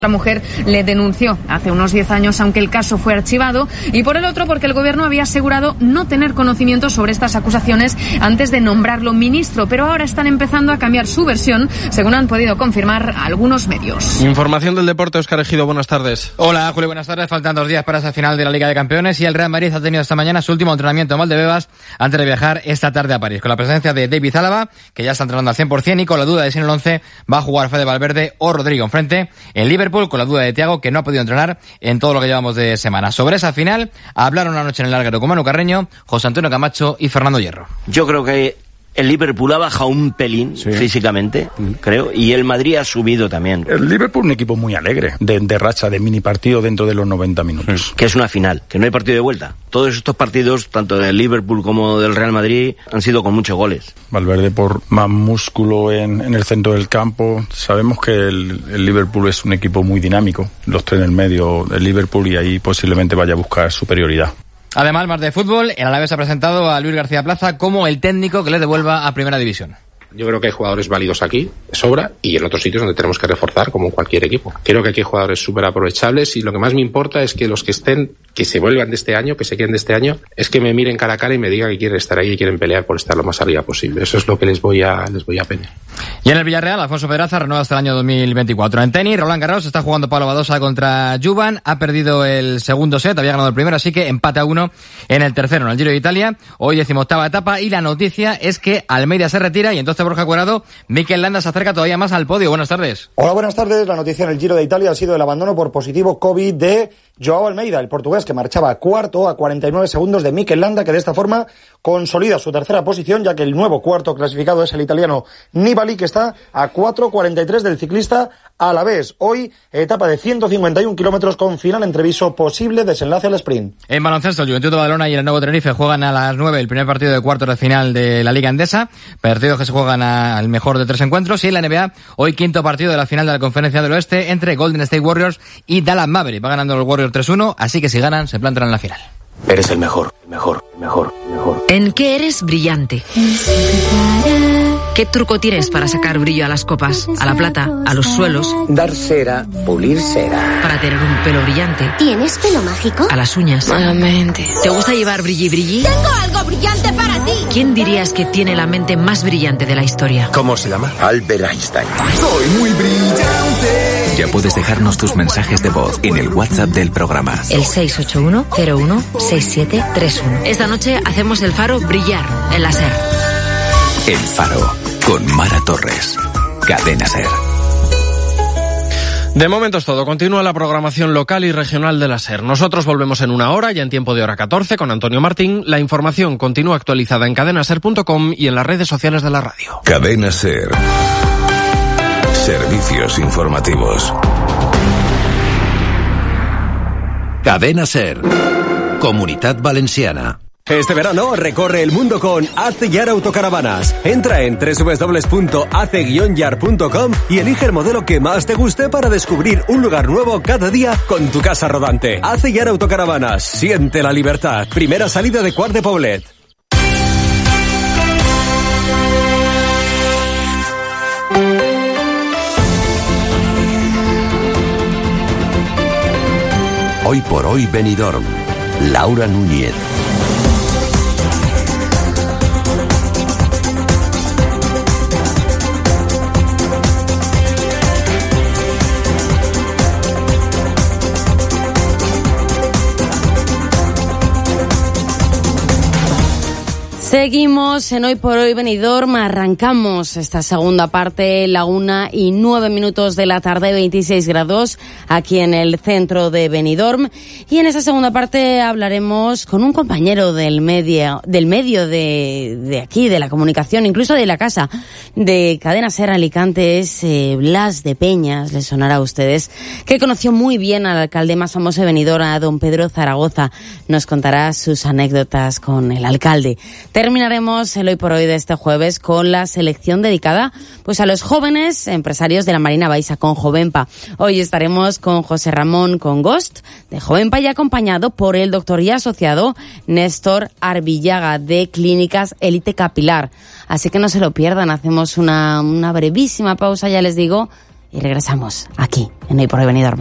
La mujer le denunció hace unos 10 años, aunque el caso fue archivado, y por el otro porque el gobierno había asegurado no tener conocimiento sobre estas acusaciones antes de nombrarlo ministro, pero ahora están empezando a cambiar su versión, según han podido confirmar algunos medios. Información del deporte, Óscar Ejido, buenas tardes. Hola, Julio, buenas tardes. Faltan 2 días para esa final de la Liga de Campeones y el Real Madrid ha tenido esta mañana su último entrenamiento en Valdebebas antes de viajar esta tarde a París, con la presencia de David Álava, que ya está entrenando al 100%, y con la duda de si en el 11 va a jugar Fede Valverde o Rodrigo enfrente. En Liverpool, con la duda de Thiago, que no ha podido entrenar en todo lo que llevamos de semana. Sobre esa final hablaron anoche en el Larguero con Manu Carreño, José Antonio Camacho y Fernando Hierro. Yo creo que el Liverpool ha bajado un pelín físicamente, creo, y el Madrid ha subido también. El Liverpool, un equipo muy alegre, de racha, de mini partido dentro de los 90 minutos. Que es una final, que no hay partido de vuelta. Todos estos partidos, tanto del Liverpool como del Real Madrid, han sido con muchos goles. Valverde por más músculo en el centro del campo. Sabemos que el Liverpool es un equipo muy dinámico, los tres en el medio del Liverpool, y ahí posiblemente vaya a buscar superioridad. Además, más de fútbol, el Alavés ha presentado a Luis García Plaza como el técnico que le devuelva a Primera División. Yo creo que hay jugadores válidos aquí, de sobra, y en otros sitios donde tenemos que reforzar, como cualquier equipo. Creo que aquí hay jugadores súper aprovechables, y lo que más me importa es que los que estén, que se vuelvan de este año, que se queden de este año, es que me miren cara a cara y me digan que quieren estar ahí y quieren pelear por estar lo más arriba posible. Eso es lo que les voy a pedir. Y en el Villarreal, Alfonso Pedraza renueva hasta el año 2024. En tenis, Roland Garros está jugando Pablo Badosa contra Juban. Ha perdido el segundo set, había ganado el primero, así que empate a 1 en el tercero. En el Giro de Italia, hoy 18ª etapa, y la noticia es que Almeida se retira y entonces Borja Cuadrado, Mikel Landa se acerca todavía más al podio. Buenas tardes. Hola, buenas tardes. La noticia en el Giro de Italia ha sido el abandono por positivo COVID de Joao Almeida, el portugués, que marchaba cuarto a 49 segundos de Mikel Landa, que de esta forma consolida su tercera posición, ya que el nuevo cuarto clasificado es el italiano Nibali, que está a 4.43 del ciclista Alavés. Hoy, etapa de 151 kilómetros con final entre Viso, posible desenlace al sprint. En baloncesto, el Juventud de Badalona y el Nuevo Tenerife juegan a las 9 el primer partido de cuartos de final de la Liga Endesa, partidos que se juegan al mejor de 3 encuentros. Y en la NBA, hoy quinto partido de la final de la Conferencia del Oeste entre Golden State Warriors y Dallas Mavericks. Va ganando los Warriors 3-1, así que si ganan se plantan en la final. Eres el mejor. ¿En qué eres brillante? ¿Qué truco tienes para sacar brillo a las copas, a la plata, a los suelos? Dar cera, pulir cera. Para tener un pelo brillante. ¿Tienes pelo mágico? A las uñas. Malamente. ¿Te gusta llevar brilli? ¡Tengo algo brillante para ti! ¿Quién dirías que tiene la mente más brillante de la historia? ¿Cómo se llama? Albert Einstein. Soy muy brillante. Ya puedes dejarnos tus mensajes de voz en el WhatsApp del programa. El 681-01-6731. Esta noche hacemos el Faro brillar en la SER. El Faro, con Mara Torres. Cadena SER. De momento es todo. Continúa la programación local y regional de la SER. Nosotros volvemos en una hora, ya en tiempo de hora 14, con Antonio Martín. La información continúa actualizada en cadenaser.com y en las redes sociales de la radio. Cadena SER. Servicios informativos. Cadena SER. Comunitat Valenciana. Este verano recorre el mundo con Ace-Yar Autocaravanas. Entra en www.ace-yar.com y elige el modelo que más te guste para descubrir un lugar nuevo cada día con tu casa rodante. Ace-Yar Autocaravanas. Siente la libertad. Primera salida de Quart de Poblet. Hoy por hoy Benidorm. Laura Núñez. Seguimos en Hoy por Hoy Benidorm, arrancamos esta segunda parte, la 1:09 de la tarde, 26 grados, aquí en el centro de Benidorm. Y en esta segunda parte hablaremos con un compañero del medio de aquí, de la comunicación, incluso de la casa de Cadena SER Alicante, es Blas de Peñas, les sonará a ustedes, que conoció muy bien al alcalde más famoso de Benidorm, a don Pedro Zaragoza. Nos contará sus anécdotas con el alcalde. Terminaremos el Hoy por Hoy de este jueves con la selección dedicada pues a los jóvenes empresarios de la Marina Baixa, con Jovenpa. Hoy estaremos con José Ramón Congost de Jovenpa y acompañado por el doctor y asociado Néstor Arvillaga de Clínicas Elite Capilar. Así que no se lo pierdan, hacemos una brevísima pausa, ya les digo, y regresamos aquí en Hoy por Hoy Benidorm.